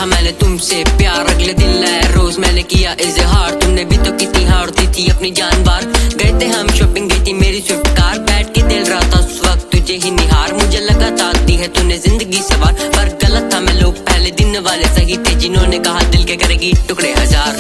था मैंने तुमसे प्यार, अगले दिन लाया रोज मैंने किया इजहार। तुमने भी तो कितनी हार दी थी अपनी जान बार। गए थे हम शॉपिंग, गई थी मेरी स्विफ्ट कार, बैठ के दिल रहा था उस वक्त तुझे ही निहार। मुझे लगा था दी है तूने जिंदगी सवार, पर गलत था मैं, लोग पहले दिन वाले सही थे जिन्होंने कहा दिल के करेगी टुकड़े हजार।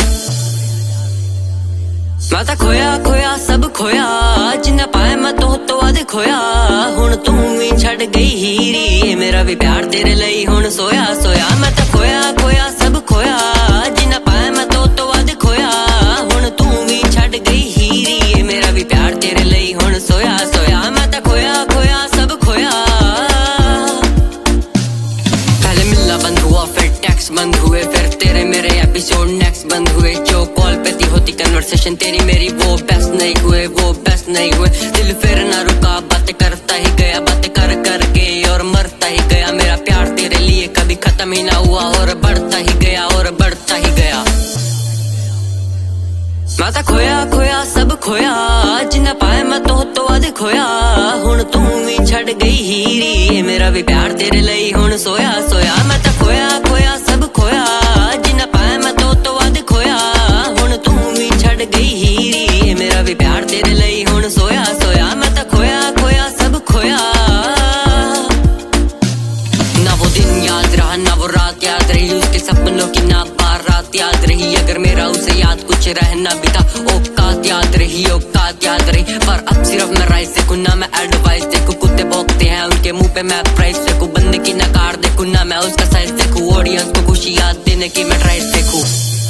मैं तो खोया खोया सब खोया, जिन्ना पाया मैं तो आदे खोया। हुण तू भी छड़ गई हीरी, ये मेरा भी प्यार तेरे लिए हुण सोया सोया। मैं तो खोया खोया सब खोया, जिन्ना पाया मैं तो आदे खोया। हुण तू भी छड़ गई हीरी, ये मेरा भी प्यार तेरे लिए हुण सोया सोया। मैं तो खोया खोया सब खोया। पहले मिलना बंद हुआ, फिर टैक्स बंद हुए, फिर तेरे मेरे एपिसोड नेक्स्ट बंद हुए। जो कॉल पे थी होती कन्वर्सेशन तेरी मेरी, वो बेस्ट नहीं हुए, वो बेस्ट नहीं हुए। दिल फिर ना रुका, बातें करता ही गया, बातें कर करके और मरता ही गया। मेरा प्यार तेरे लिए कभी खत्म ही ना हुआ, और बढ़ता ही गया और बढ़ता ही गया। मैं तो खोया खोया सब खोया, जिन्ना पाया मैं तो आदे खोया। हुण तू भी छड़ गई हीरी, ये मेरा भी प्यार तेरे लिए हुण सोया सोया। मैं तो खोया खोया सब खोया, जिन्ना पाया मैं तो आदे खोया। हुण तू भी छड़ गई हीरी, ये मेरा भी प्यार तेरे लिए हुण सोया सोया। मैं तो खोया खोया सब खोया। ना वो दिन याद रहा, ना वो रात याद रही, उसके सपनों की ना बारात याद रही। अगर मेरा उसे याद कुछ रहना भी था, औकात याद रही, औकात याद रही। पर अब सिर्फ मैं राइस देखूं, ना मैं एडवाइस देखूं। कुत्ते भौंकते हैं उनके मुंह पे मैं प्राइस देखूं, बंदे की नकार देखूं, ना मैं उसका साइज देखूं। ऑडियंस को खुशी याद देने की मैं ट्राइस देखूं।